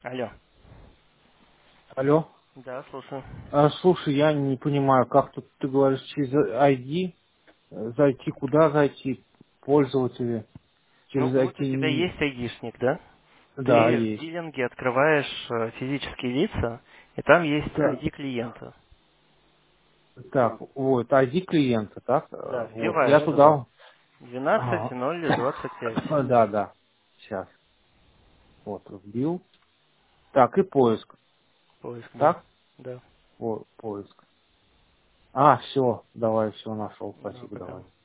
Алло. Алло. Да, слушаю. Слушай, я не понимаю, как тут ты говоришь через ID, зайти куда зайти, пользователи, Ну, через вот у IT, тебя есть айдишник, да? да, Ты в есть. дилинге открываешь физические лица, и там есть Да. ID клиента. Так, вот, ID клиента, так, Да, вот, я вбиваешь туда. туда, 12 ага. 0 25. Да, да, сейчас, вот, вбил, так, и поиск, Поиск, да. так, Да. вот, поиск. Все, давай, все нашел, спасибо, Ну-ка там. давай.